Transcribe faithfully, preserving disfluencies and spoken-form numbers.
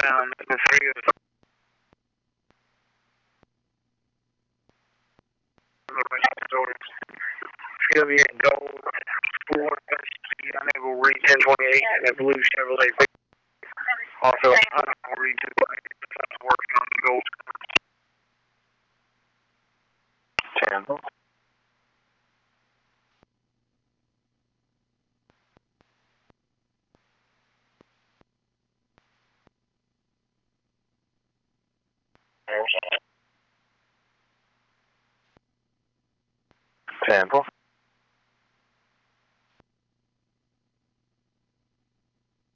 found the three of Chevy Gold, Ford, unable to reach ten twenty-eight, and a blue Chevrolet. Also, unable to reach working on the gold. Channel. Temple.